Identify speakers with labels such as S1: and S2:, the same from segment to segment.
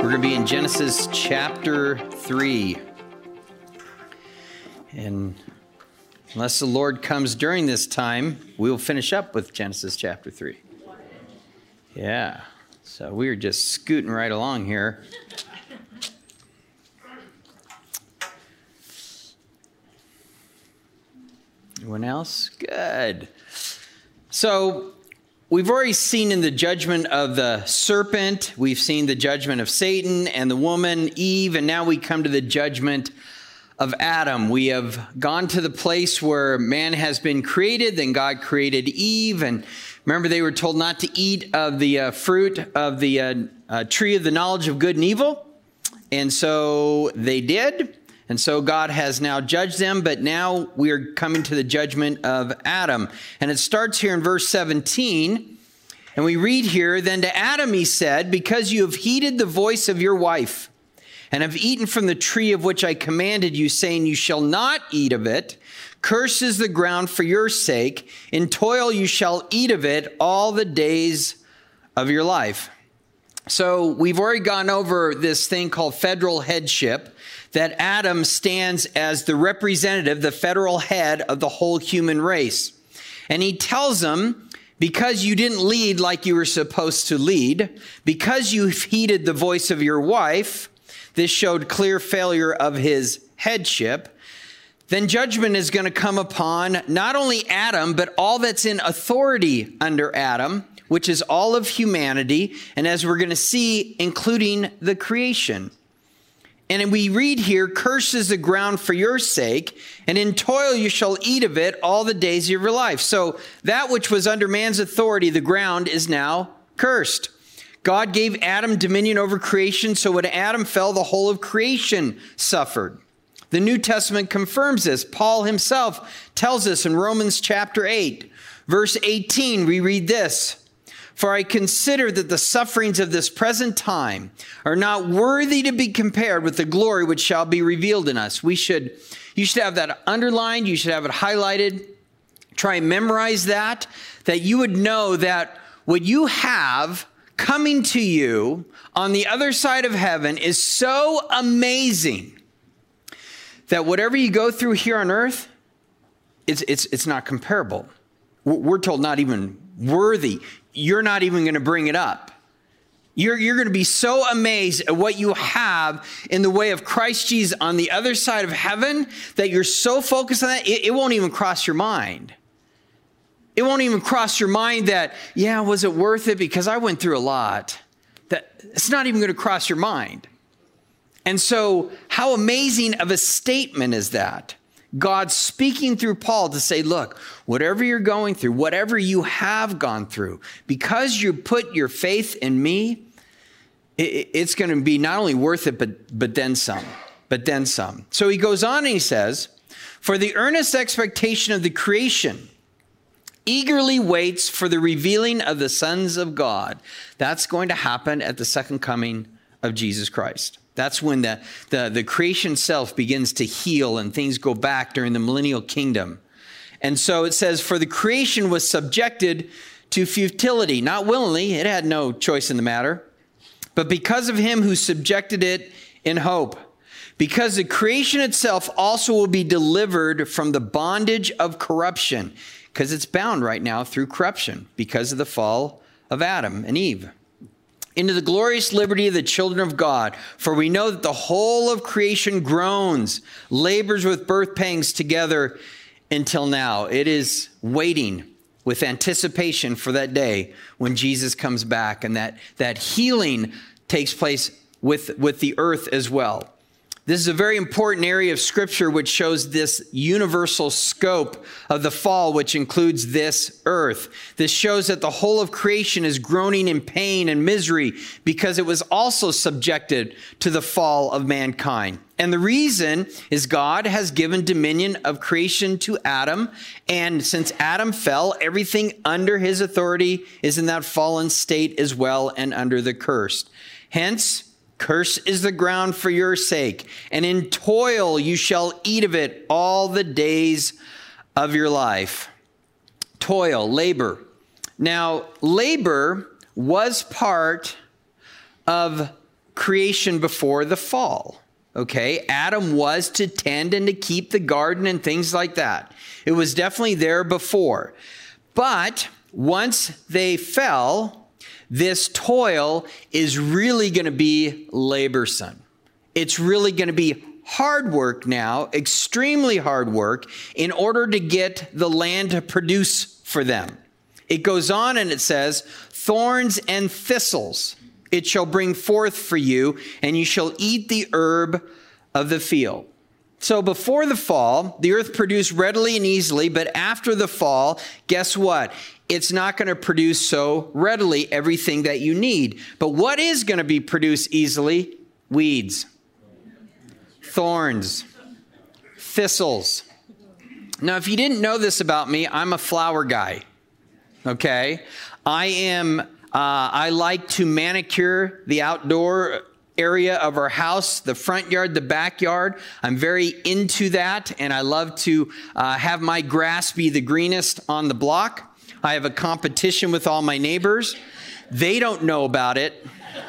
S1: We're going to be in Genesis chapter 3. And unless the Lord comes during this time, we will finish up with Genesis chapter 3. Yeah, so we're just scooting right along here. Anyone else? Good. So we've already seen in the judgment of the serpent, we've seen the judgment of Satan and the woman, Eve, and now we come to the judgment of Adam. We have gone to the place where man has been created, then God created Eve, and remember they were told not to eat of the fruit of the tree of the knowledge of good and evil, and so they did. And so God has now judged them, but now we are coming to the judgment of Adam. And it starts here in verse 17. And we read here, "Then to Adam he said, because you have heeded the voice of your wife, and have eaten from the tree of which I commanded you, saying, you shall not eat of it. Cursed is the ground for your sake. In toil you shall eat of it all the days of your life." So we've already gone over this thing called federal headship, that Adam stands as the representative, the federal head of the whole human race. And he tells them, because you didn't lead like you were supposed to lead, because you heeded the voice of your wife, this showed clear failure of his headship, then judgment is going to come upon not only Adam, but all that's in authority under Adam, which is all of humanity, and as we're going to see, including the creation. And we read here, "Cursed is the ground for your sake, and in toil you shall eat of it all the days of your life." So that which was under man's authority, the ground, is now cursed. God gave Adam dominion over creation, so when Adam fell, the whole of creation suffered. The New Testament confirms this. Paul himself tells us in Romans chapter 8, verse 18, we read this, "For I consider that the sufferings of this present time are not worthy to be compared with the glory which shall be revealed in us." You should have that underlined. You should have it highlighted. Try and memorize that you would know that what you have coming to you on the other side of heaven is so amazing that whatever you go through here on earth, it's not comparable. We're told not even worthy. You're not even going to bring it up. You're going to be so amazed at what you have in the way of Christ Jesus on the other side of heaven that you're so focused on that, it won't even cross your mind. It won't even cross your mind that, yeah, was it worth it? Because I went through a lot. It's not even going to cross your mind. And so how amazing of a statement is that? God speaking through Paul to say, look, whatever you're going through, whatever you have gone through, because you put your faith in me, it's going to be not only worth it, but then some. So he goes on and he says, "For the earnest expectation of the creation eagerly waits for the revealing of the sons of God." That's going to happen at the second coming of Jesus Christ. That's when the creation self begins to heal and things go back during the millennial kingdom. And so it says, "For the creation was subjected to futility," not willingly, it had no choice in the matter, "but because of him who subjected it in hope. Because the creation itself also will be delivered from the bondage of corruption," because it's bound right now through corruption because of the fall of Adam and Eve, "into the glorious liberty of the children of God. For we know that the whole of creation groans, labors with birth pangs together until now." It is waiting with anticipation for that day when Jesus comes back and that healing takes place with the earth as well. This is a very important area of Scripture which shows this universal scope of the fall, which includes this earth. This shows that the whole of creation is groaning in pain and misery because it was also subjected to the fall of mankind. And the reason is God has given dominion of creation to Adam. And since Adam fell, everything under his authority is in that fallen state as well and under the curse. Hence, "Cursed is the ground for your sake, and in toil you shall eat of it all the days of your life." Toil, labor. Now, labor was part of creation before the fall. Okay, Adam was to tend and to keep the garden and things like that. It was definitely there before. But once they fell, this toil is really going to be laborsome. It's really going to be hard work now, extremely hard work, in order to get the land to produce for them. It goes on and it says, thorns and thistles it shall bring forth for you, and you shall eat the herb of the field. So before the fall, the earth produced readily and easily, but after the fall, guess what? It's not going to produce so readily everything that you need. But what is going to be produced easily? Weeds, thorns, thistles. Now, if you didn't know this about me, I'm a flower guy. Okay? I like to manicure the outdoor area of our house, the front yard, the backyard. I'm very into that, and I love to have my grass be the greenest on the block. I have a competition with all my neighbors. They don't know about it.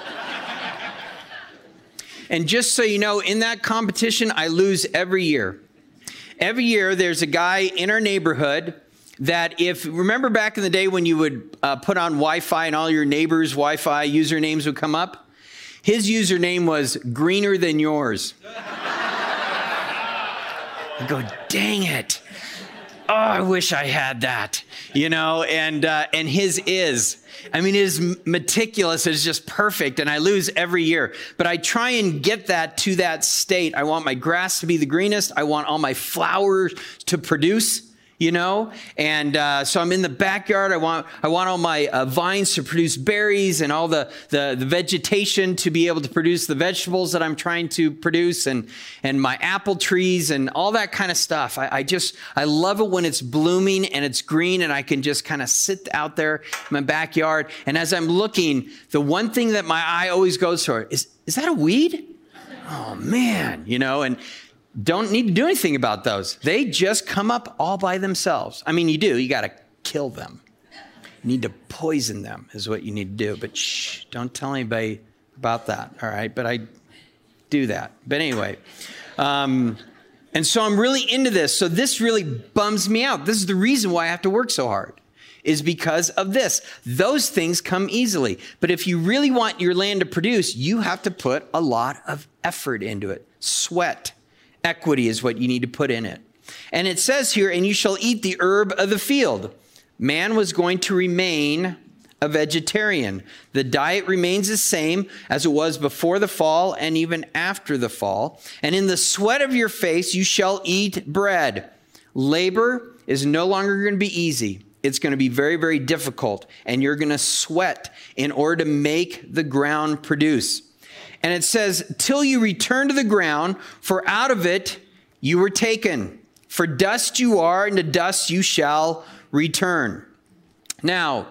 S1: And just so you know, in that competition, I lose every year. Every year, there's a guy in our neighborhood that remember back in the day when you would put on Wi-Fi and all your neighbors' Wi-Fi usernames would come up? His username was greener than yours. I go, dang it. Oh, I wish I had that, and his is. I mean, his meticulous is just perfect, and I lose every year. But I try and get that to that state. I want my grass to be the greenest. I want all my flowers to produce. And so I'm in the backyard. I want all my vines to produce berries and all the vegetation to be able to produce the vegetables that I'm trying to produce and my apple trees and all that kind of stuff. I love it when it's blooming and it's green and I can just kind of sit out there in my backyard. And as I'm looking, the one thing that my eye always goes for is that a weed? Oh man, and don't need to do anything about those. They just come up all by themselves. I mean, you got to kill them. You need to poison them is what you need to do. But shh, don't tell anybody about that, all right? But I do that. But anyway, and so I'm really into this. So this really bums me out. This is the reason why I have to work so hard, is because of this. Those things come easily. But if you really want your land to produce, you have to put a lot of effort into it. Sweat. Equity is what you need to put in it. And it says here, and you shall eat the herb of the field. Man was going to remain a vegetarian. The diet remains the same as it was before the fall and even after the fall. And in the sweat of your face, you shall eat bread. Labor is no longer going to be easy. It's going to be very, very difficult. And you're going to sweat in order to make the ground produce. And it says, till you return to the ground, for out of it you were taken. For dust you are, and to dust you shall return. Now,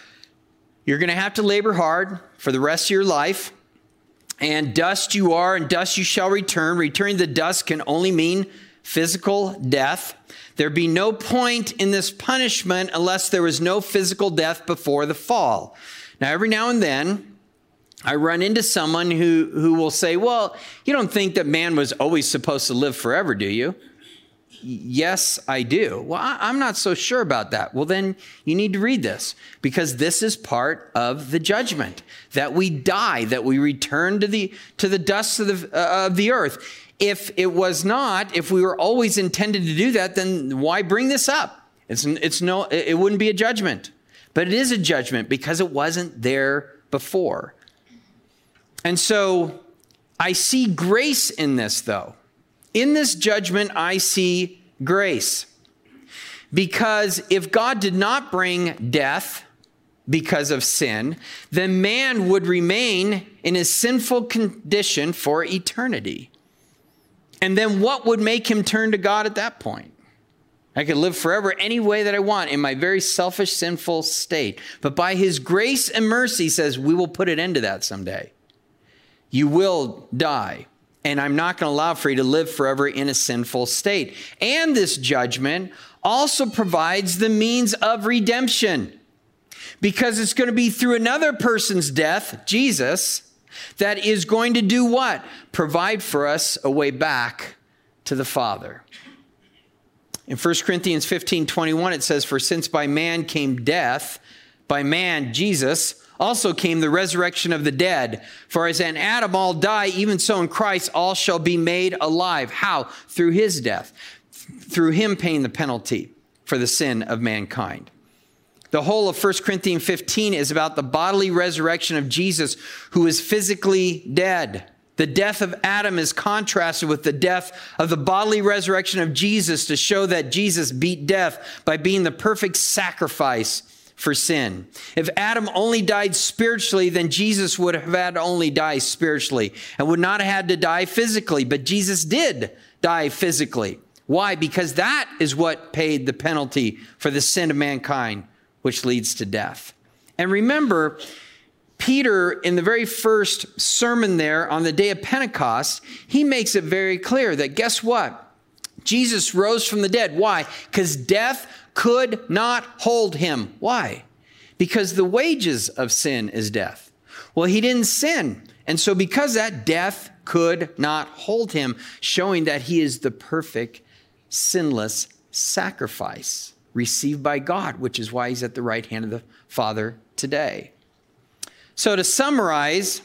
S1: you're going to have to labor hard for the rest of your life. And dust you are, and dust you shall return. Returning to dust can only mean physical death. There'd be no point in this punishment unless there was no physical death before the fall. Now, every now and then, I run into someone who will say, well, you don't think that man was always supposed to live forever, do you? Yes, I do. Well, I'm not so sure about that. Well, then you need to read this, because this is part of the judgment, that we die, that we return to the dust of the earth. If it was not, if we were always intended to do that, then why bring this up? It wouldn't be a judgment, but it is a judgment because it wasn't there before. And so I see grace in this, though. In this judgment, I see grace. Because if God did not bring death because of sin, then man would remain in his sinful condition for eternity. And then what would make him turn to God at that point? I could live forever any way that I want in my very selfish, sinful state. But by his grace and mercy, he says, we will put an end to that someday. You will die, and I'm not going to allow for you to live forever in a sinful state. And this judgment also provides the means of redemption, because it's going to be through another person's death, Jesus, that is going to do what? Provide for us a way back to the Father. In 1 Corinthians 15:21, it says, "For since by man came death, by man, Jesus, also came the resurrection of the dead. For as in Adam all die, even so in Christ all shall be made alive." How? Through his death. Through him paying the penalty for the sin of mankind. The whole of 1 Corinthians 15 is about the bodily resurrection of Jesus, who is physically dead. The death of Adam is contrasted with the death of the bodily resurrection of Jesus to show that Jesus beat death by being the perfect sacrifice for sin. If Adam only died spiritually, then Jesus would have had to only die spiritually and would not have had to die physically. But Jesus did die physically. Why? Because that is what paid the penalty for the sin of mankind, which leads to death. And remember, Peter, in the very first sermon there on the day of Pentecost, he makes it very clear that guess what? Jesus rose from the dead. Why? Because death could not hold him. Why? Because the wages of sin is death. Well, he didn't sin. And so because that, death could not hold him, showing that he is the perfect, sinless sacrifice received by God, which is why he's at the right hand of the Father today. So to summarize,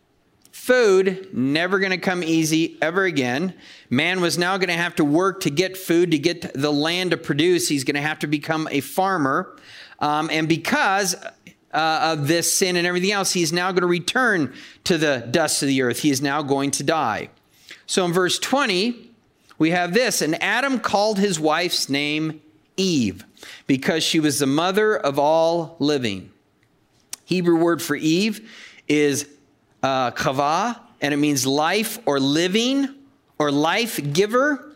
S1: food never going to come easy ever again. Man was now going to have to work to get food, to get the land to produce. He's going to have to become a farmer. And because of this sin and everything else, he's now going to return to the dust of the earth. He is now going to die. So in verse 20, we have this: "And Adam called his wife's name Eve, because she was the mother of all living." Hebrew word for Eve is chava, and it means life or living or life giver.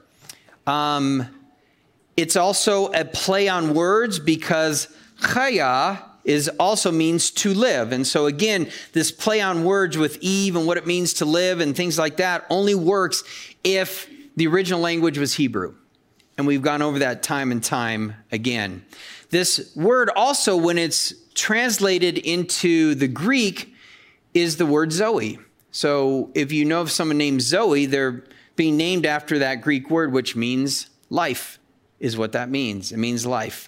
S1: It's also a play on words because chaya also means to live. And so again, this play on words with Eve and what it means to live and things like that only works if the original language was Hebrew. And we've gone over that time and time again. This word also, when it's translated into the Greek, is the word Zoe. So if you know of someone named Zoe, they're being named after that Greek word, which means life, is what that means. It means life.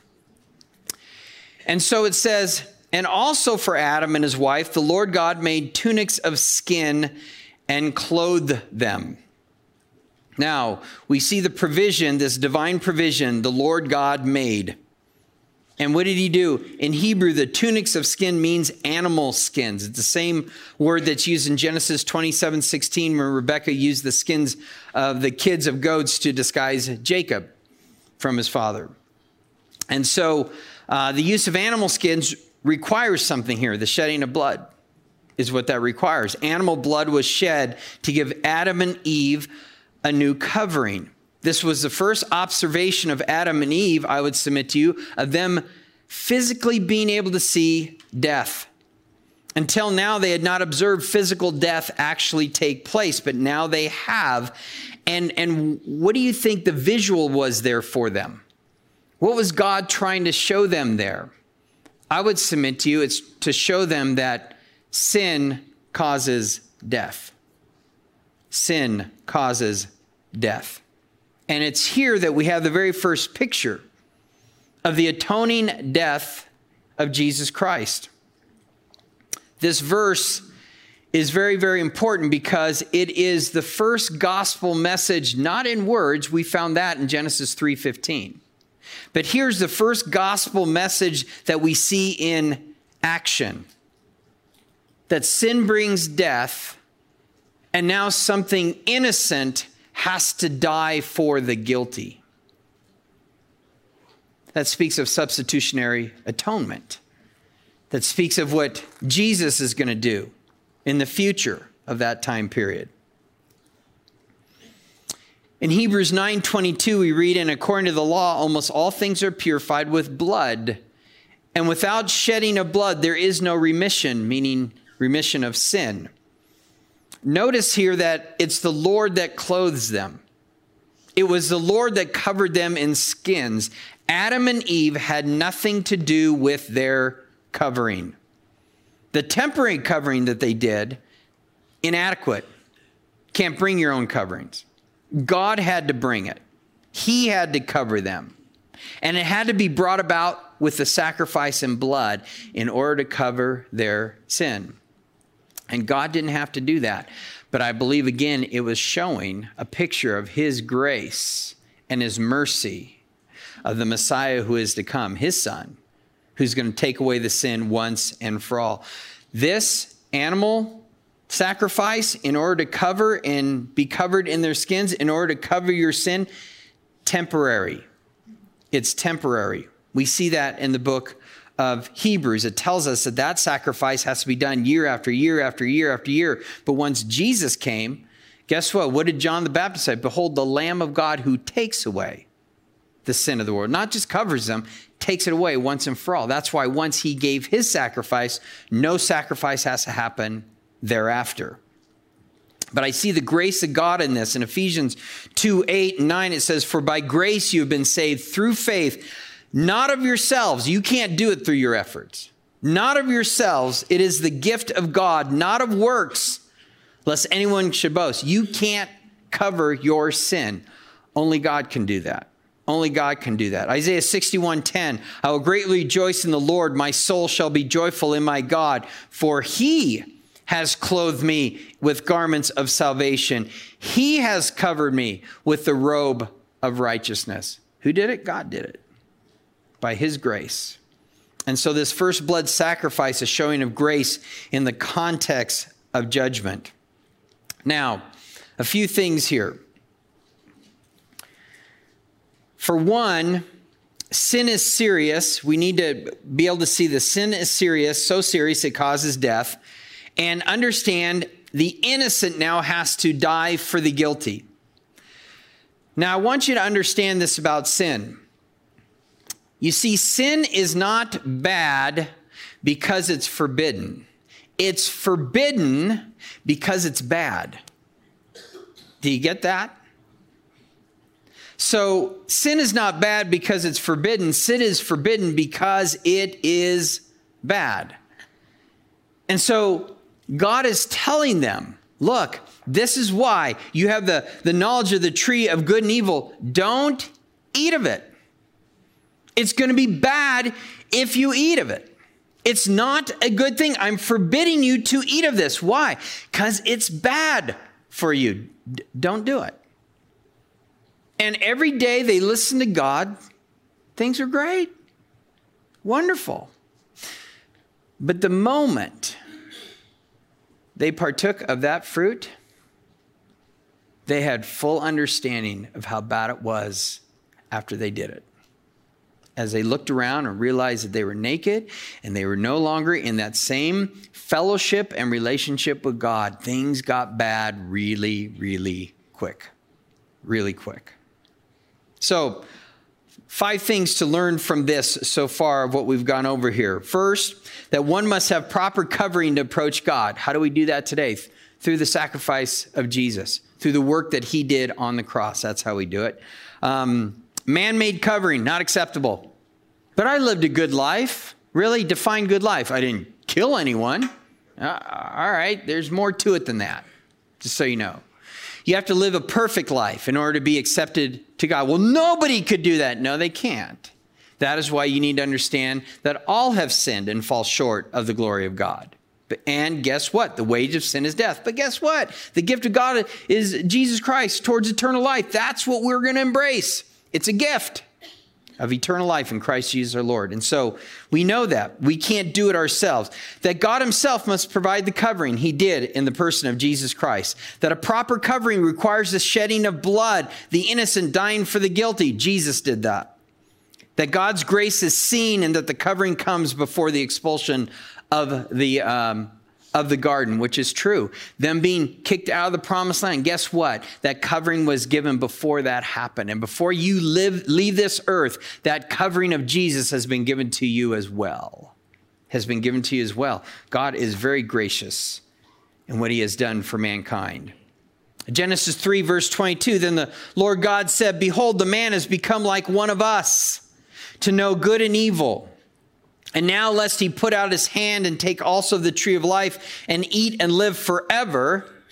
S1: And so it says, "And also for Adam and his wife, the Lord God made tunics of skin and clothed them." Now, we see the provision, this divine provision, the Lord God made. And what did he do? In Hebrew, the tunics of skin means animal skins. It's the same word that's used in Genesis 27:16, where Rebekah used the skins of the kids of goats to disguise Jacob from his father. And so the use of animal skins requires something here. The shedding of blood is what that requires. Animal blood was shed to give Adam and Eve a new covering. This was the first observation of Adam and Eve, I would submit to you, of them physically being able to see death. Until now, they had not observed physical death actually take place, but now they have. And what do you think the visual was there for them? What was God trying to show them there? I would submit to you, it's to show them that sin causes death. Sin causes death. And it's here that we have the very first picture of the atoning death of Jesus Christ. This verse is very, very important because it is the first gospel message, not in words. We found that in Genesis 3:15. But here's the first gospel message that we see in action. That sin brings death, and now something innocent has to die for the guilty. That speaks of substitutionary atonement. That speaks of what Jesus is going to do in the future of that time period. In Hebrews 9:22, we read, "And according to the law, almost all things are purified with blood. And without shedding of blood, there is no remission," meaning remission of sin. Notice here that it's the Lord that clothes them. It was the Lord that covered them in skins. Adam and Eve had nothing to do with their covering. The temporary covering that they did inadequate. Can't bring your own coverings. God had to bring it. He had to cover them. And it had to be brought about with the sacrifice and blood in order to cover their sin. And God didn't have to do that. But I believe, again, it was showing a picture of his grace and his mercy of the Messiah who is to come, his son, who's going to take away the sin once and for all. This animal sacrifice, in order to cover and be covered in their skins, in order to cover your sin, temporary. It's temporary. We see that in the book of Hebrews. It tells us that that sacrifice has to be done year after year after year after year. But once Jesus came, guess what? What did John the Baptist say? Behold, the Lamb of God who takes away the sin of the world. Not just covers them, takes it away once and for all. That's why once he gave his sacrifice, no sacrifice has to happen thereafter. But I see the grace of God in this. In Ephesians 2:8-9, it says, for by grace you have been saved through faith, not of yourselves. You can't do it through your efforts. Not of yourselves. It is the gift of God, not of works, lest anyone should boast. You can't cover your sin. Only God can do that. Only God can do that. Isaiah 61:10, I will greatly rejoice in the Lord. My soul shall be joyful in my God, for he has clothed me with garments of salvation. He has covered me with the robe of righteousness. Who did it? God did it. By his grace. And so this first blood sacrifice is showing of grace in the context of judgment. Now, a few things here. For one, sin is serious. We need to be able to see the sin is serious, so serious it causes death. And understand the innocent now has to die for the guilty. Now, I want you to understand this about sin. You see, sin is not bad because it's forbidden. It's forbidden because it's bad. Do you get that? So sin is not bad because it's forbidden. Sin is forbidden because it is bad. And so God is telling them, look, this is why you have the knowledge of the tree of good and evil. Don't eat of it. It's going to be bad if you eat of it. It's not a good thing. I'm forbidding you to eat of this. Why? Because it's bad for you. Don't do it. And every day they listen to God. Things are great. Wonderful. But the moment they partook of that fruit, they had full understanding of how bad it was after they did it. As they looked around and realized that they were naked and they were no longer in that same fellowship and relationship with God, things got bad really, really quick. Really quick. So, 5 things to learn from this so far of what we've gone over here. First, that one must have proper covering to approach God. How do we do that today? Through the sacrifice of Jesus, through the work that he did on the cross. That's how we do it. Man-made covering, not acceptable. But I lived a good life. Really? Define good life. I didn't kill anyone. All right, there's more to it than that, just so you know. You have to live a perfect life in order to be accepted to God. Well, nobody could do that. No, they can't. That is why you need to understand that all have sinned and fall short of the glory of God. And guess what? The wage of sin is death. But guess what? The gift of God is Jesus Christ towards eternal life. That's what we're going to embrace. It's a gift of eternal life in Christ Jesus our Lord. And so we know that. We can't do it ourselves. That God himself must provide the covering. He did in the person of Jesus Christ. That a proper covering requires the shedding of blood, the innocent dying for the guilty. Jesus did that. That God's grace is seen and that the covering comes before the expulsion of the garden, which is true. Them being kicked out of the promised land. Guess what? That covering was given before that happened. And before you leave this earth, that covering of Jesus has been given to you as well. Has been given to you as well. God is very gracious in what he has done for mankind. Genesis 3 verse 22, then the Lord God said, behold, the man has become like one of us to know good and evil. And now lest he put out his hand and take also the tree of life and eat and live forever.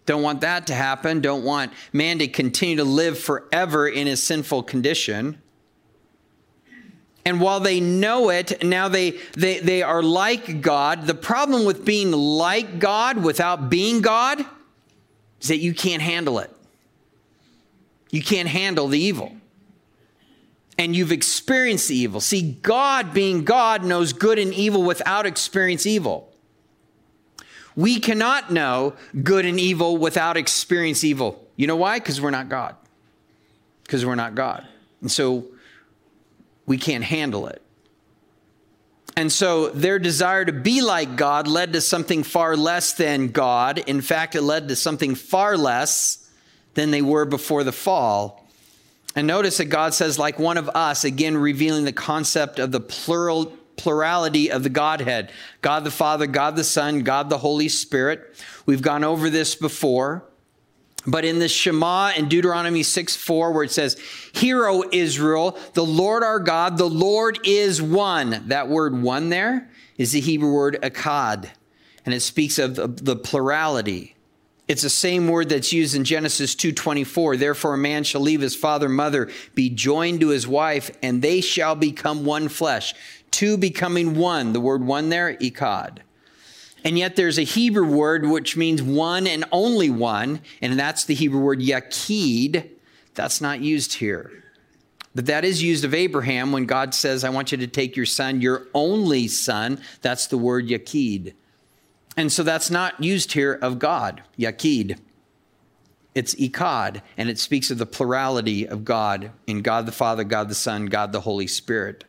S1: Don't want that to happen. Don't want man to continue to live forever in his sinful condition. And while they know it, now they are like God. The problem with being like God without being God is that you can't handle it. You can't handle the evil. And you've experienced the evil. See, God being God knows good and evil without experiencing evil. We cannot know good and evil without experiencing evil. You know why? Because we're not God. Because we're not God. And so we can't handle it. And so their desire to be like God led to something far less than God. In fact, it led to something far less than they were before the fall. And notice that God says, like one of us, again revealing the concept of the plurality of the Godhead. God the Father, God the Son, God the Holy Spirit. We've gone over this before. But in the Shema in Deuteronomy 6:4, where it says, "Hear, O Israel, the Lord our God, the Lord is one." That word one there is the Hebrew word echad, and it speaks of the plurality. It's the same word that's used in Genesis 2:24. "Therefore a man shall leave his father and mother, be joined to his wife, and they shall become one flesh." Two becoming one. The word one there, echad. And yet there's a Hebrew word which means one and only one, and that's the Hebrew word yakid. That's not used here. But that is used of Abraham when God says, "I want you to take your son, your only son." That's the word yakid. And so that's not used here of God, yakid. It's echad, and it speaks of the plurality of God in God the Father, God the Son, God the Holy Spirit.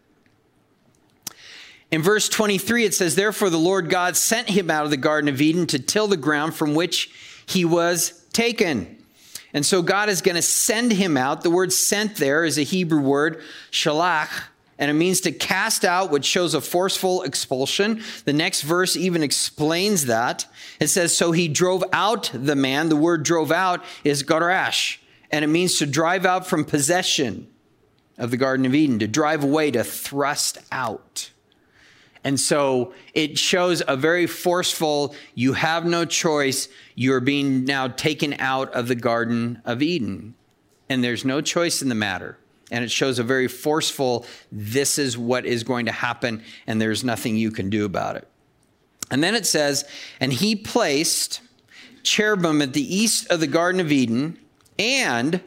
S1: In verse 23, it says, "Therefore the Lord God sent him out of the Garden of Eden to till the ground from which he was taken." And so God is going to send him out. The word sent there is a Hebrew word, shalach, and it means to cast out, which shows a forceful expulsion. The next verse even explains that. It says, "So he drove out the man." The word drove out is garash, and it means to drive out from possession of the Garden of Eden, to drive away, to thrust out. And so it shows a very forceful, you have no choice. You're being now taken out of the Garden of Eden. And there's no choice in the matter. And it shows a very forceful, this is what is going to happen, and there's nothing you can do about it. And then it says, "And he placed cherubim at the east of the Garden of Eden, and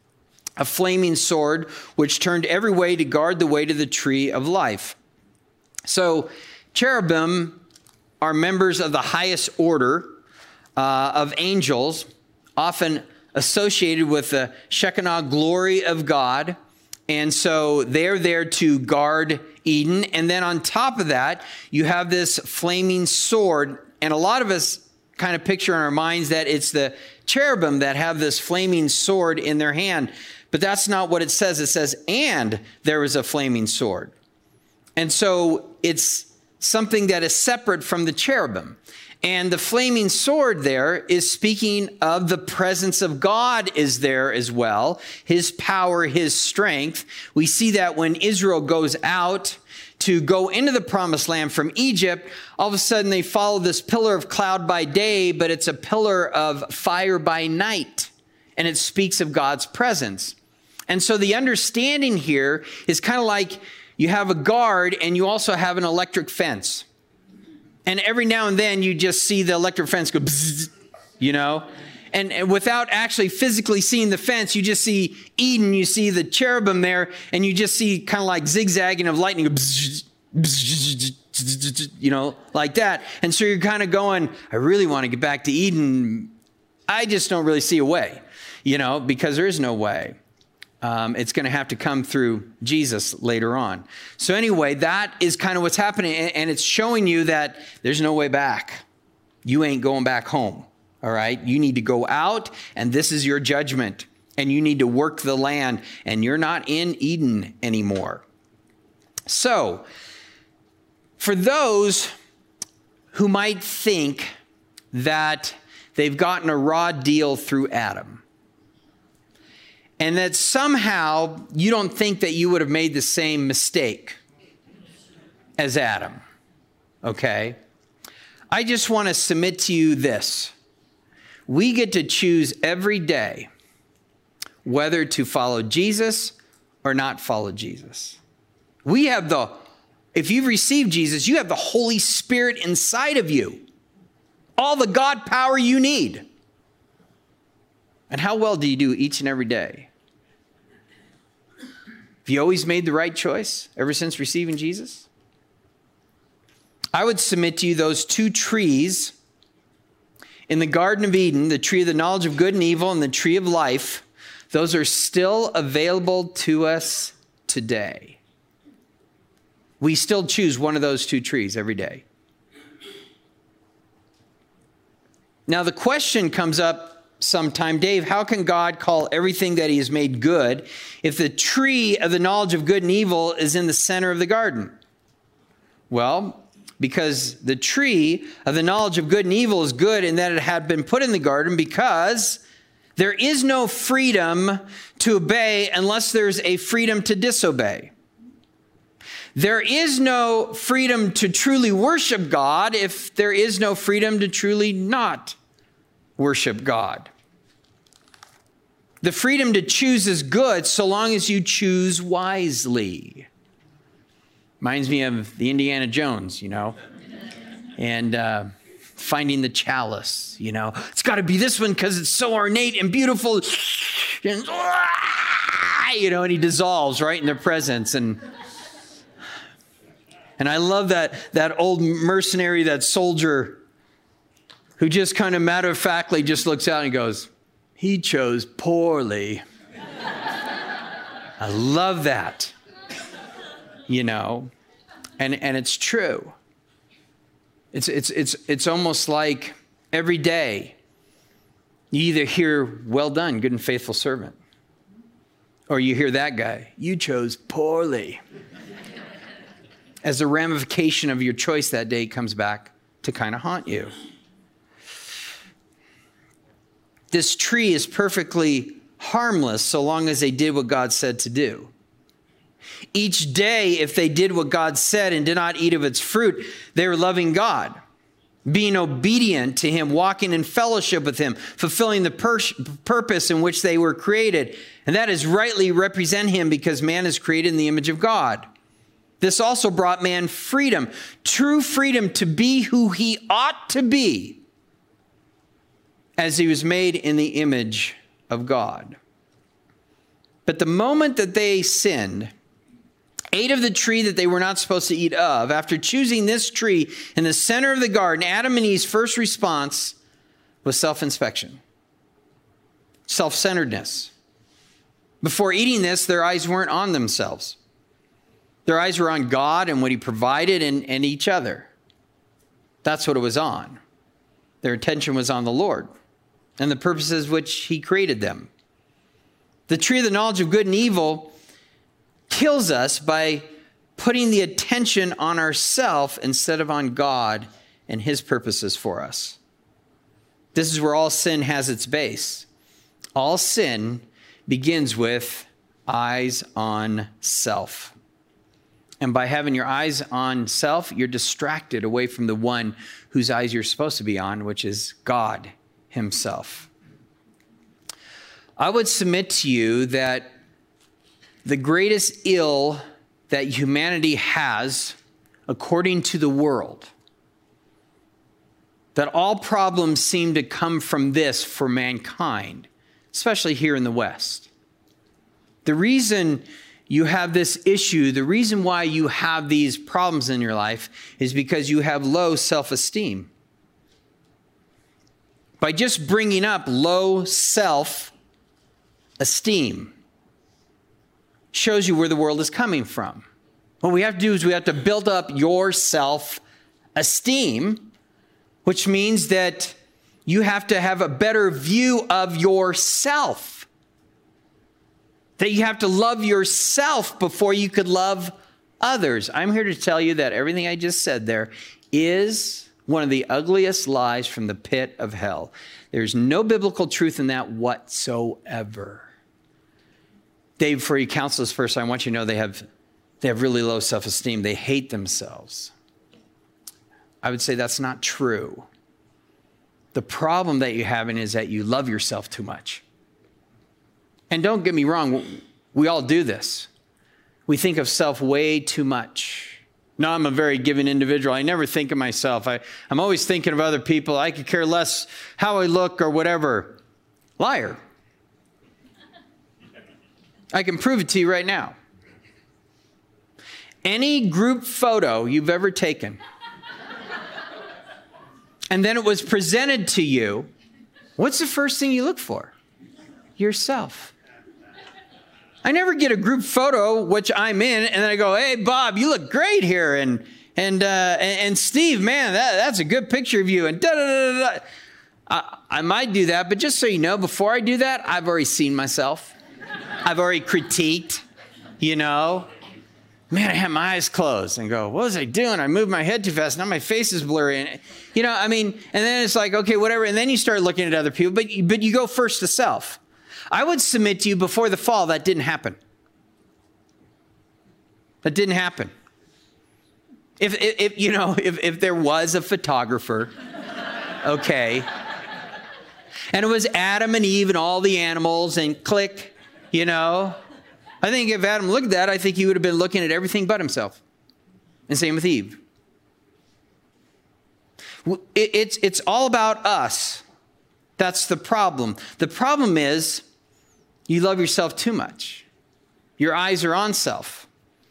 S1: a flaming sword, which turned every way to guard the way to the tree of life." So cherubim are members of the highest order of angels, often associated with the Shekinah glory of God. And so they're there to guard Eden. And then on top of that, you have this flaming sword. And a lot of us kind of picture in our minds that it's the cherubim that have this flaming sword in their hand. But that's not what it says. It says, "And there was a flaming sword." And so it's something that is separate from the cherubim. And the flaming sword there is speaking of the presence of God is there as well. His power, his strength. We see that when Israel goes out to go into the promised land from Egypt, all of a sudden they follow this pillar of cloud by day, but it's a pillar of fire by night. And it speaks of God's presence. And so the understanding here is kind of like you have a guard and you also have an electric fence. And every now and then you just see the electric fence go, bzzz, you know? And without actually physically seeing the fence, you just see Eden, you see the cherubim there, and you just see kind of like zigzagging of lightning, go, bzzz, bzzz, bzzz, you know, like that. And so you're kind of going, I really want to get back to Eden. I just don't really see a way, you know, because there is no way. It's going to have to come through Jesus later on. So anyway, that is kind of what's happening. And it's showing you that there's no way back. You ain't going back home. All right. You need to go out, and this is your judgment, and you need to work the land, and you're not in Eden anymore. So for those who might think that they've gotten a raw deal through Adam, and that somehow you don't think that you would have made the same mistake as Adam, okay? I just want to submit to you this. we get to choose every day whether to follow Jesus or not follow Jesus. If you've received Jesus, you have the Holy Spirit inside of you. All the God power you need. And how well do you do each and every day? Have you always made the right choice ever since receiving Jesus? I would submit to you those two trees in the Garden of Eden, the tree of the knowledge of good and evil and the tree of life, those are still available to us today. We still choose one of those two trees every day. Now the question comes up sometime, Dave, how can God call everything that he has made good if the tree of the knowledge of good and evil is in the center of the garden? Well, because the tree of the knowledge of good and evil is good in that it had been put in the garden, because there is no freedom to obey unless there's a freedom to disobey. There is no freedom to truly worship God if there is no freedom to truly not worship God. The freedom to choose is good so long as you choose wisely. Reminds me of the Indiana Jones, and finding the chalice, It's got to be this one because it's so ornate and beautiful. And he dissolves right in their presence. And I love that old mercenary, that soldier, who just kind of matter-of-factly just looks out and goes, he chose poorly. I love that. And it's true. It's almost like every day you either hear, well done, good and faithful servant, or you hear that guy, you chose poorly. As a ramification of your choice that day comes back to kind of haunt you. This tree is perfectly harmless so long as they did what God said to do. Each day, if they did what God said and did not eat of its fruit, they were loving God, being obedient to him, walking in fellowship with him, fulfilling the purpose in which they were created. And that is rightly represent him because man is created in the image of God. This also brought man freedom, true freedom to be who he ought to be as he was made in the image of God. But the moment that they sinned, ate of the tree that they were not supposed to eat of, after choosing this tree in the center of the garden, Adam and Eve's first response was self-inspection, self-centeredness. Before eating this, their eyes weren't on themselves. Their eyes were on God and what he provided and each other. That's what it was on. Their attention was on the Lord and the purposes which he created them. The tree of the knowledge of good and evil kills us by putting the attention on ourselves instead of on God and his purposes for us. This is where all sin has its base. All sin begins with eyes on self. And by having your eyes on self, you're distracted away from the one whose eyes you're supposed to be on, which is God himself. I would submit to you that the greatest ill that humanity has, according to the world, that all problems seem to come from this for mankind, especially here in the West. The reason you have this issue, the reason why you have these problems in your life is because you have low self-esteem. By just bringing up low self-esteem shows you where the world is coming from. What we have to do is we have to build up your self-esteem, which means that you have to have a better view of yourself. That you have to love yourself before you could love others. I'm here to tell you that everything I just said there is one of the ugliest lies from the pit of hell. There's no biblical truth in that whatsoever. Dave, before you counsel this person, I want you to know they have really low self-esteem. They hate themselves. I would say that's not true. The problem that you're having is that you love yourself too much. And don't get me wrong, we all do this. We think of self way too much. No, I'm a very giving individual. I never think of myself. I'm always thinking of other people. I could care less how I look or whatever. Liar. I can prove it to you right now. Any group photo you've ever taken, and then it was presented to you, what's the first thing you look for? Yourself. I never get a group photo, which I'm in, and then I go, hey, Bob, you look great here. And Steve, man, that's a good picture of you. And da-da-da-da-da. I might do that, but just so you know, before I do that, I've already seen myself. I've already critiqued, Man, I had my eyes closed and go, what was I doing? I moved my head too fast. Now my face is blurry. And then it's like, okay, whatever. And then you start looking at other people, but you go first to self. I would submit to you before the fall, that didn't happen. That didn't happen. If there was a photographer, okay, and it was Adam and Eve and all the animals and click, I think if Adam looked at that, I think he would have been looking at everything but himself. And same with Eve. It's all about us. That's the problem. The problem is you love yourself too much. Your eyes are on self.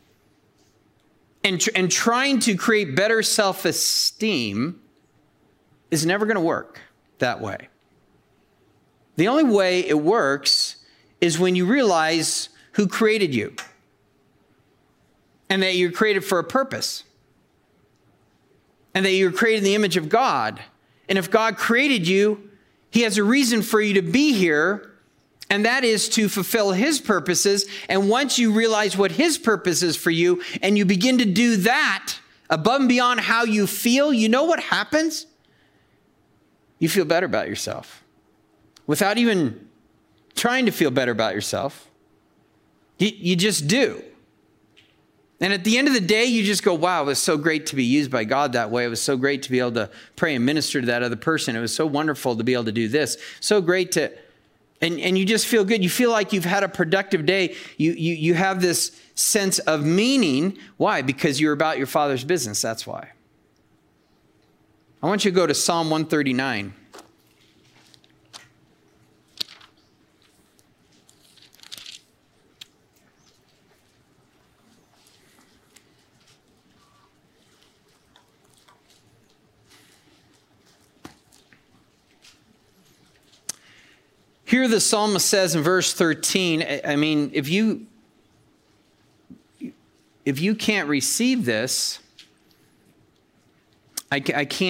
S1: And trying to create better self-esteem is never going to work that way. The only way it works is when you realize who created you and that you're created for a purpose and that you're created in the image of God. And if God created you, he has a reason for you to be here, and that is to fulfill his purposes. And once you realize what his purpose is for you and you begin to do that above and beyond how you feel, you know what happens? You feel better about yourself without even trying to feel better about yourself. You just do. And at the end of the day, you just go, wow, it was so great to be used by God that way. It was so great to be able to pray and minister to that other person. It was so wonderful to be able to do this. So great to... And you just feel good. You feel like you've had a productive day. You have this sense of meaning. Why? Because you're about your Father's business. That's why. I want you to go to Psalm 139. Here the psalmist says in verse 13, if you can't receive this, I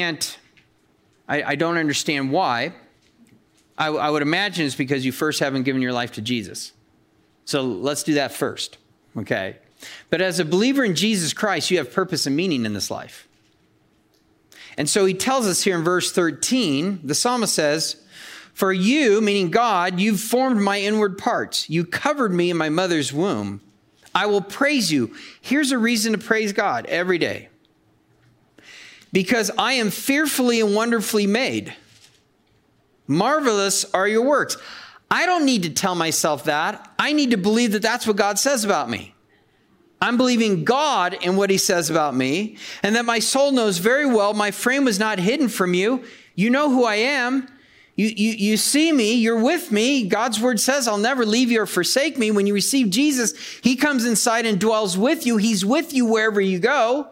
S1: don't understand why. I would imagine it's because you first haven't given your life to Jesus. So let's do that first, okay? But as a believer in Jesus Christ, you have purpose and meaning in this life. And so he tells us here in verse 13, the psalmist says, for you, meaning God, you've formed my inward parts. You covered me in my mother's womb. I will praise you. Here's a reason to praise God every day. Because I am fearfully and wonderfully made. Marvelous are your works. I don't need to tell myself that. I need to believe that that's what God says about me. I'm believing God in what he says about me, and that my soul knows very well my frame was not hidden from you. You know who I am. You see me, you're with me. God's word says, I'll never leave you or forsake me. When you receive Jesus, he comes inside and dwells with you. He's with you wherever you go.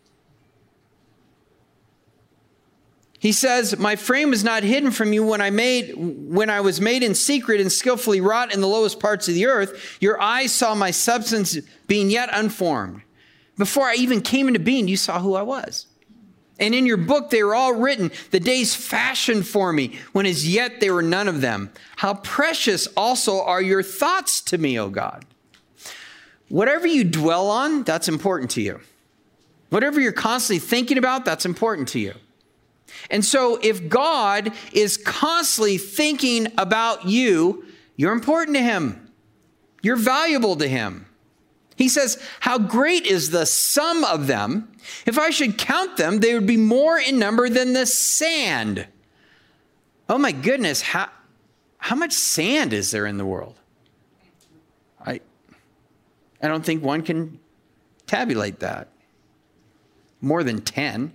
S1: He says, my frame was not hidden from you when I was made in secret and skillfully wrought in the lowest parts of the earth. Your eyes saw my substance being yet unformed. Before I even came into being, you saw who I was. And in your book, they were all written, the days fashioned for me, when as yet there were none of them. How precious also are your thoughts to me, O God. Whatever you dwell on, that's important to you. Whatever you're constantly thinking about, that's important to you. And so if God is constantly thinking about you, you're important to him. You're valuable to him. He says, how great is the sum of them? If I should count them, they would be more in number than the sand. Oh my goodness, how much sand is there in the world? I don't think one can tabulate that. More than 10.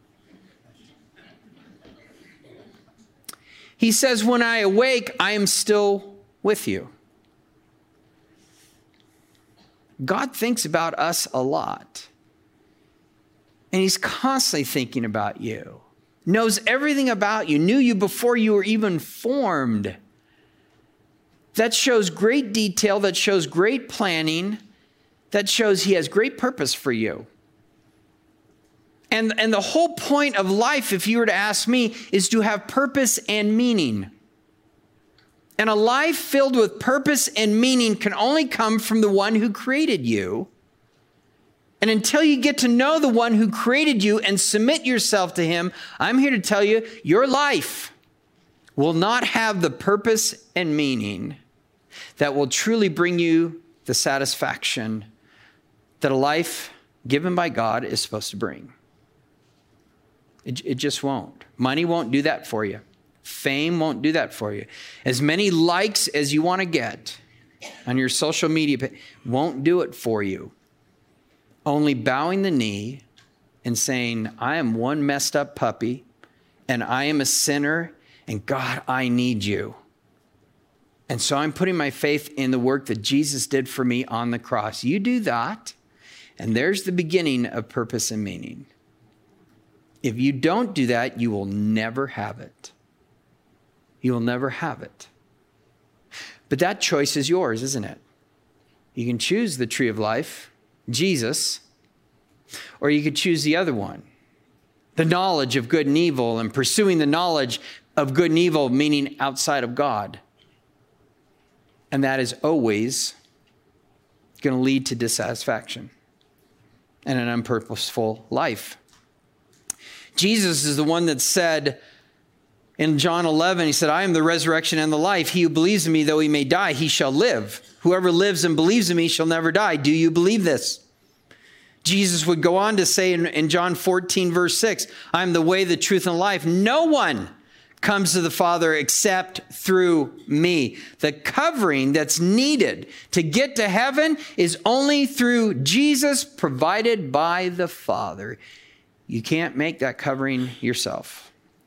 S1: He says, when I awake, I am still with you. God thinks about us a lot. And he's constantly thinking about you. Knows everything about you. Knew you before you were even formed. That shows great detail. That shows great planning. That shows he has great purpose for you. And the whole point of life, if you were to ask me, is to have purpose and meaning. And a life filled with purpose and meaning can only come from the one who created you. And until you get to know the one who created you and submit yourself to him, I'm here to tell you, your life will not have the purpose and meaning that will truly bring you the satisfaction that a life given by God is supposed to bring. It just won't. Money won't do that for you. Fame won't do that for you. As many likes as you want to get on your social media page won't do it for you. Only bowing the knee and saying, I am one messed up puppy and I am a sinner and God, I need you. And so I'm putting my faith in the work that Jesus did for me on the cross. You do that, and there's the beginning of purpose and meaning. If you don't do that, you will never have it. You will never have it. But that choice is yours, isn't it? You can choose the tree of life, Jesus, or you could choose the other one, the knowledge of good and evil, and pursuing the knowledge of good and evil, meaning outside of God. And that is always going to lead to dissatisfaction and an unpurposeful life. Jesus is the one that said in John 11, he said, I am the resurrection and the life. He who believes in me, though he may die, he shall live. Whoever lives and believes in me shall never die. Do you believe this? Jesus would go on to say in John 14, verse 6, I am the way, the truth, and life. No one comes to the Father except through me. The covering that's needed to get to heaven is only through Jesus, provided by the Father. You can't make that covering yourself.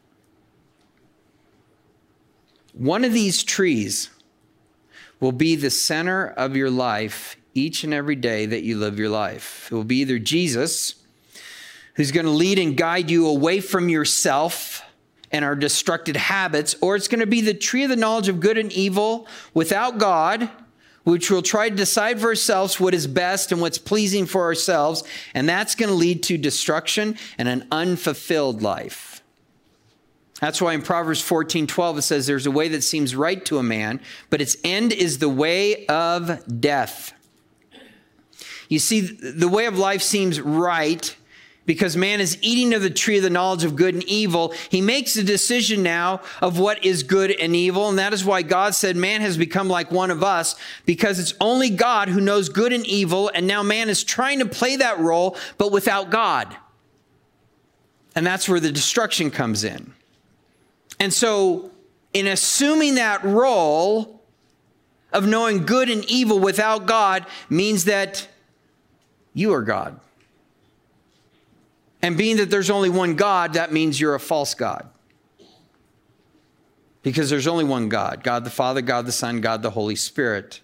S1: One of these trees will be the center of your life each and every day that you live your life. It will be either Jesus, who's going to lead and guide you away from yourself and our destructive habits, or it's going to be the tree of the knowledge of good and evil without God, which will try to decide for ourselves what is best and what's pleasing for ourselves, and that's going to lead to destruction and an unfulfilled life. That's why in Proverbs 14:12 it says, there's a way that seems right to a man, but its end is the way of death. You see, the way of life seems right because man is eating of the tree of the knowledge of good and evil. He makes a decision now of what is good and evil. And that is why God said man has become like one of us, because it's only God who knows good and evil. And now man is trying to play that role, but without God. And that's where the destruction comes in. And so in assuming that role of knowing good and evil without God means that you are God. And being that there's only one God, that means you're a false God. Because there's only one God, God the Father, God the Son, God the Holy Spirit.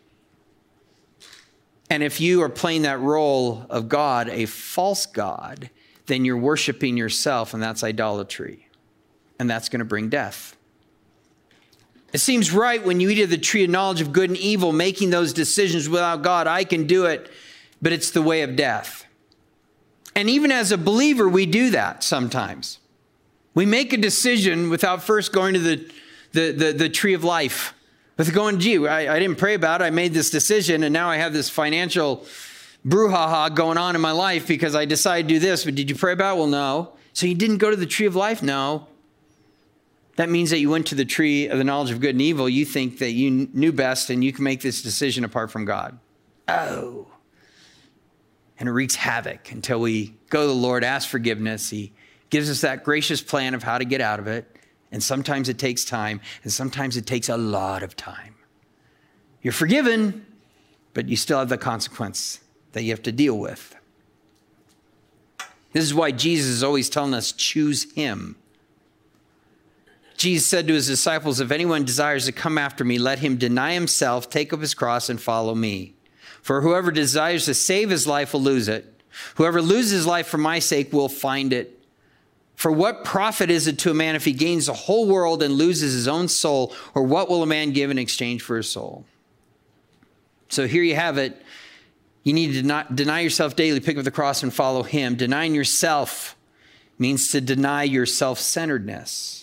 S1: And if you are playing that role of God, a false God, then you're worshiping yourself, and that's idolatry. And that's going to bring death. It seems right when you eat of the tree of knowledge of good and evil, making those decisions without God. I can do it, but it's the way of death. And even as a believer, we do that sometimes. We make a decision without first going to the tree of life. With going, gee, I didn't pray about it. I made this decision, and now I have this financial brouhaha going on in my life because I decided to do this. But did you pray about it? Well, no. So you didn't go to the tree of life? No. That means that you went to the tree of the knowledge of good and evil. You think that you knew best and you can make this decision apart from God. Oh. And it wreaks havoc until we go to the Lord, ask forgiveness. He gives us that gracious plan of how to get out of it. And sometimes it takes time, and sometimes it takes a lot of time. You're forgiven, but you still have the consequence that you have to deal with. This is why Jesus is always telling us, choose him. Jesus said to his disciples, if anyone desires to come after me, let him deny himself, take up his cross, and follow me. For whoever desires to save his life will lose it. Whoever loses his life for my sake will find it. For what profit is it to a man if he gains the whole world and loses his own soul? Or what will a man give in exchange for his soul? So here you have it. You need to not deny yourself daily, pick up the cross and follow him. Denying yourself means to deny your self-centeredness.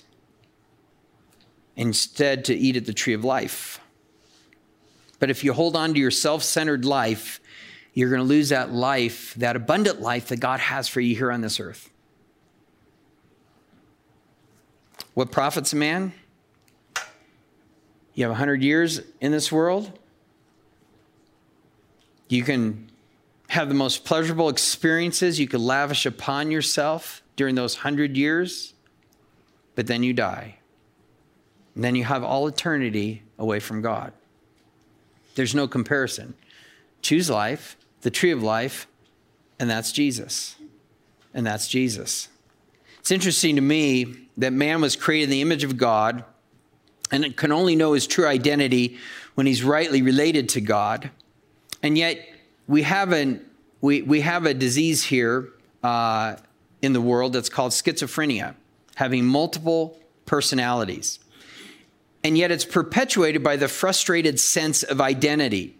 S1: Instead, to eat at the tree of life. But if you hold on to your self-centered life, you're going to lose that life, that abundant life that God has for you here on this earth. What profits a man? You have 100 years in this world. You can have the most pleasurable experiences you could lavish upon yourself during those 100 years, but then you die. And then you have all eternity away from God. There's no comparison. Choose life, the tree of life, and that's Jesus. And that's Jesus. It's interesting to me that man was created in the image of God and it can only know his true identity when he's rightly related to God. And yet we have a disease here in the world that's called schizophrenia, having multiple personalities. And yet it's perpetuated by the frustrated sense of identity.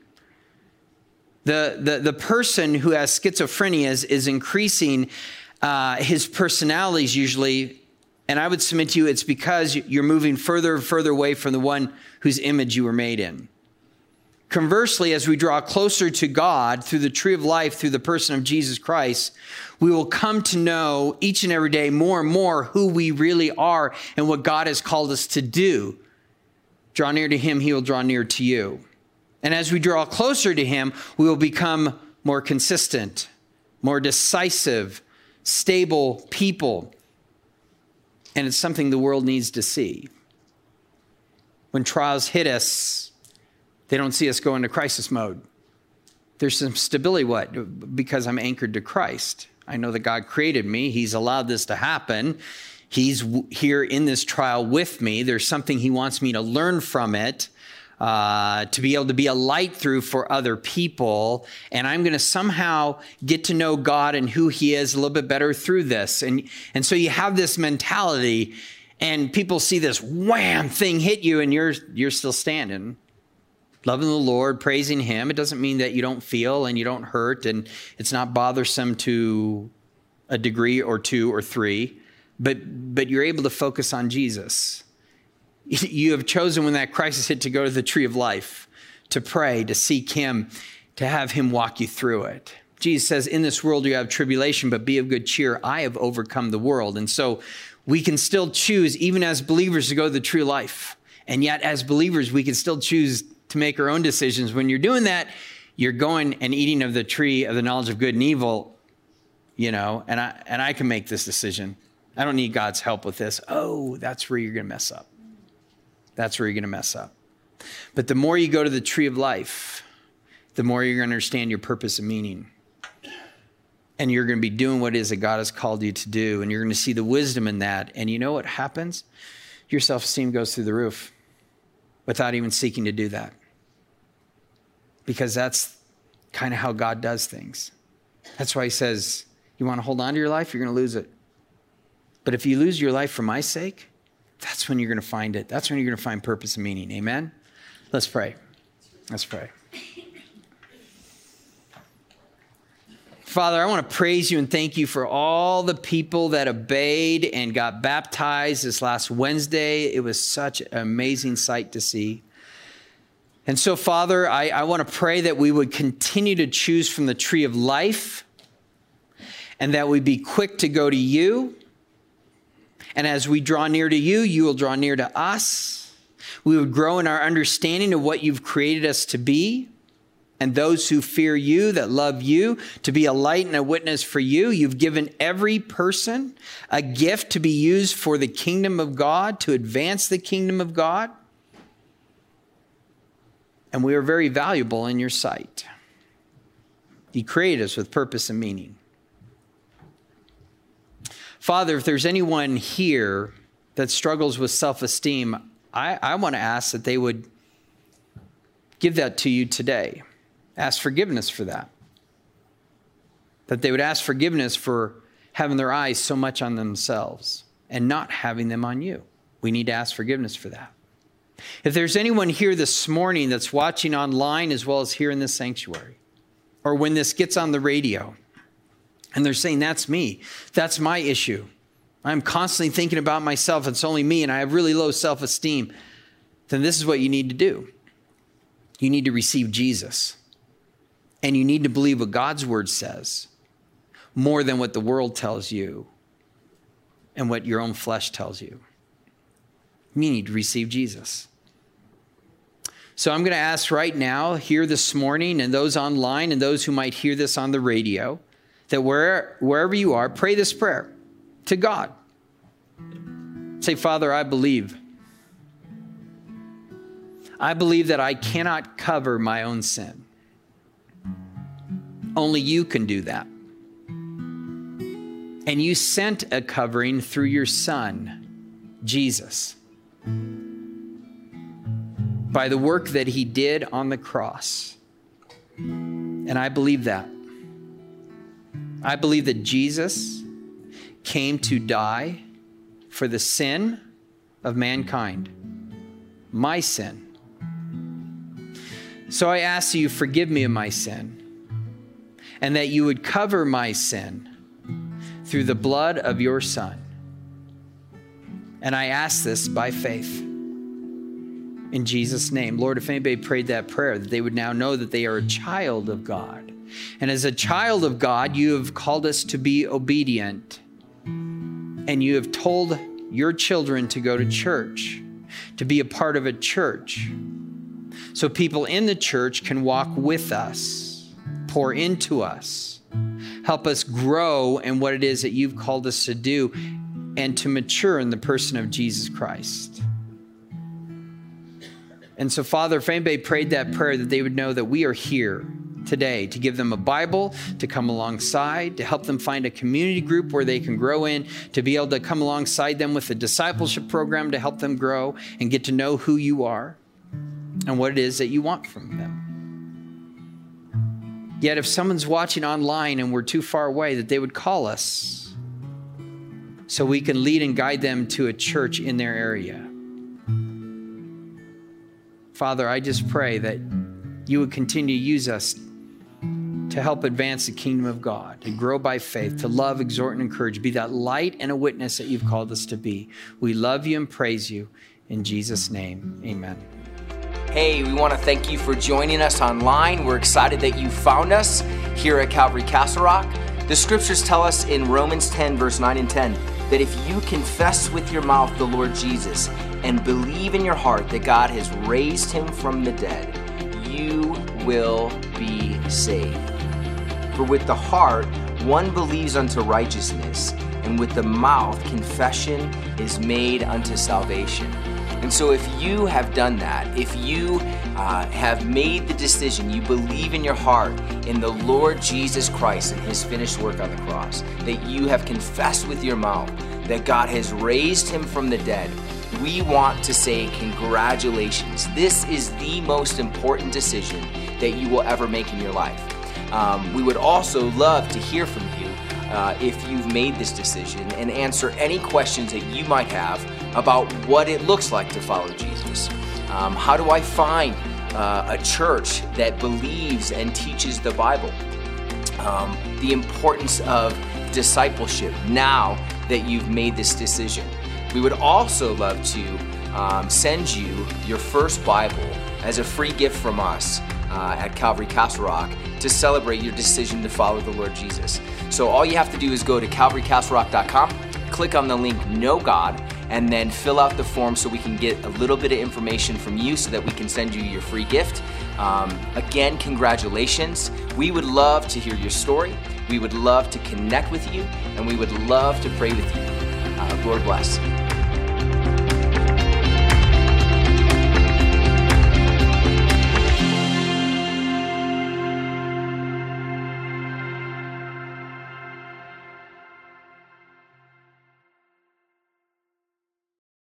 S1: The person who has schizophrenia is increasing his personalities usually. And I would submit to you, it's because you're moving further and further away from the one whose image you were made in. Conversely, as we draw closer to God through the tree of life, through the person of Jesus Christ, we will come to know each and every day more and more who we really are and what God has called us to do. Draw near to him, he will draw near to you. And as we draw closer to him, we will become more consistent, more decisive, stable people. And it's something the world needs to see. When trials hit us, they don't see us go into crisis mode. There's some stability. What? Because I'm anchored to Christ. I know that God created me. He's allowed this to happen. He's here in this trial with me. There's something he wants me to learn from it, to be able to be a light through for other people. And I'm going to somehow get to know God and who he is a little bit better through this. And so you have this mentality and people see this wham thing hit you and you're still standing, loving the Lord, praising him. It doesn't mean that you don't feel and you don't hurt and it's not bothersome to a degree or two or three. But you're able to focus on Jesus. You have chosen when that crisis hit to go to the tree of life, to pray, to seek him, to have him walk you through it. Jesus says, in this world you have tribulation, but be of good cheer. I have overcome the world. And so we can still choose, even as believers, to go to the tree of life. And yet as believers, we can still choose to make our own decisions. When you're doing that, you're going and eating of the tree of the knowledge of good and evil, and I can make this decision. I don't need God's help with this. Oh, that's where you're going to mess up. That's where you're going to mess up. But the more you go to the tree of life, the more you're going to understand your purpose and meaning. And you're going to be doing what it is that God has called you to do. And you're going to see the wisdom in that. And you know what happens? Your self-esteem goes through the roof without even seeking to do that. Because that's kind of how God does things. That's why he says, you want to hold on to your life? You're going to lose it. But if you lose your life for my sake, that's when you're going to find it. That's when you're going to find purpose and meaning. Amen? Let's pray. Let's pray. Father, I want to praise you and thank you for all the people that obeyed and got baptized this last Wednesday. It was such an amazing sight to see. And so, Father, I want to pray that we would continue to choose from the tree of life and that we'd be quick to go to you. And as we draw near to you, you will draw near to us. We would grow in our understanding of what you've created us to be. and those who fear you, that love you, to be a light and a witness for you. You've given every person a gift to be used for the kingdom of God, to advance the kingdom of God. And we are very valuable in your sight. You created us with purpose and meaning. Father, if there's anyone here that struggles with self-esteem, I want to ask that they would give that to you today. Ask forgiveness for that. That they would ask forgiveness for having their eyes so much on themselves and not having them on you. We need to ask forgiveness for that. If there's anyone here this morning that's watching online as well as here in this sanctuary, or when this gets on the radio, and they're saying, that's me, that's my issue. I'm constantly thinking about myself, it's only me, and I have really low self-esteem, then this is what you need to do. You need to receive Jesus. And you need to believe what God's word says more than what the world tells you and what your own flesh tells you. You need to receive Jesus. So I'm going to ask right now, here this morning, and those online and those who might hear this on the radio, that wherever you are, pray this prayer to God. Say, Father, I believe. I believe that I cannot cover my own sin. Only you can do that. And you sent a covering through your Son, Jesus, by the work that he did on the cross. And I believe that. I believe that Jesus came to die for the sin of mankind, my sin. So I ask you, forgive me of my sin, and that you would cover my sin through the blood of your Son. And I ask this by faith. In Jesus' name. Lord, if anybody prayed that prayer, that they would now know that they are a child of God. And as a child of God, you have called us to be obedient. And you have told your children to go to church, to be a part of a church. So people in the church can walk with us, pour into us, help us grow in what it is that you've called us to do, and to mature in the person of Jesus Christ. And so, Father, if anybody prayed that prayer, that they would know that we are here today to give them a Bible, to come alongside, to help them find a community group where they can grow in, to be able to come alongside them with a discipleship program to help them grow and get to know who you are and what it is that you want from them. Yet if someone's watching online and we're too far away, that they would call us so we can lead and guide them to a church in their area. Father, I just pray that you would continue to use us to help advance the kingdom of God, to grow by faith, to love, exhort, and encourage, be that light and a witness that you've called us to be. We love you and praise you. In Jesus' name, amen.
S2: Hey, we want to thank you for joining us online. We're excited that you found us here at Calvary Castle Rock. The scriptures tell us in Romans 10, verse 9 and 10, that if you confess with your mouth the Lord Jesus and believe in your heart that God has raised him from the dead, you will be saved. For with the heart one believes unto righteousness, and with the mouth confession is made unto salvation. And so if you have done that, if you have made the decision, you believe in your heart in the Lord Jesus Christ and his finished work on the cross, that you have confessed with your mouth that God has raised him from the dead, we want to say congratulations. This is the most important decision that you will ever make in your life. We would also love to hear from you if you've made this decision, and answer any questions that you might have about what it looks like to follow Jesus. How do I find a church that believes and teaches the Bible? The importance of discipleship now that you've made this decision. We would also love to send you your first Bible as a free gift from us at Calvary Castle Rock to celebrate your decision to follow the Lord Jesus. So all you have to do is go to calvarycastlerock.com, click on the link Know God, and then fill out the form so we can get a little bit of information from you so that we can send you your free gift. Again, congratulations. We would love to hear your story. We would love to connect with you, and we would love to pray with you. Lord bless.